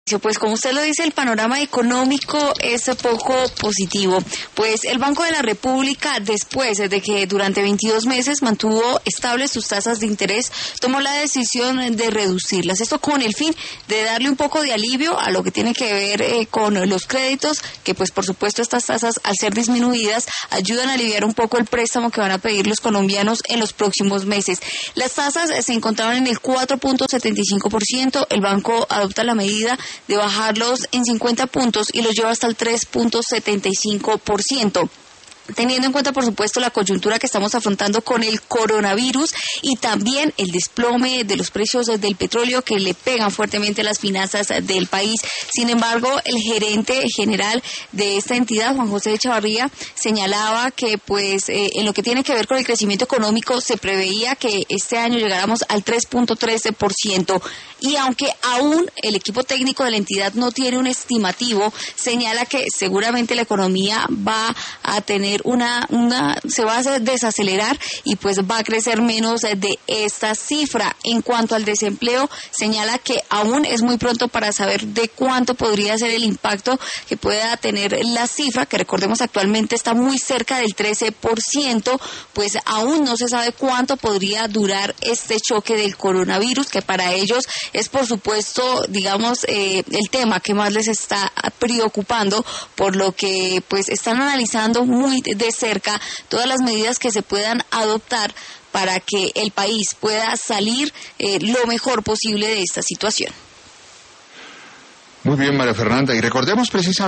Pues como usted lo dice, el panorama económico es poco positivo. Pues el Banco de la República, después de que durante 22 meses mantuvo estables sus tasas de interés, tomó la decisión de reducirlas. Esto con el fin de darle un poco de alivio a lo que tiene que ver con los créditos, que pues por supuesto estas tasas, al ser disminuidas, ayudan a aliviar un poco el préstamo que van a pedir los colombianos en los próximos meses. Las tasas se encontraban en el 4.75%. El banco adopta la medida de bajarlos en 50 puntos y los lleva hasta el 3.75%. Teniendo en cuenta, por supuesto, la coyuntura que estamos afrontando con el coronavirus y también el desplome de los precios del petróleo que le pegan fuertemente a las finanzas del país. Sin embargo, el gerente general de esta entidad, Juan José Echavarría, señalaba que pues en lo que tiene que ver con el crecimiento económico se preveía que este año llegáramos al 3.13%. Y aunque aún el equipo técnico de la entidad no tiene un estimativo, señala que seguramente la economía va a tener se va a desacelerar y pues va a crecer menos de esta cifra. En cuanto al desempleo, señala que aún es muy pronto para saber de cuánto podría ser el impacto que pueda tener la cifra, que recordemos actualmente está muy cerca del 13%, pues aún no se sabe cuánto podría durar este choque del coronavirus, que para ellos es por supuesto, digamos, el tema que más les está preocupando, por lo que pues están analizando muy de cerca todas las medidas que se puedan adoptar para que el país pueda salir lo mejor posible de esta situación. Muy bien, María Fernanda, y recordemos precisamente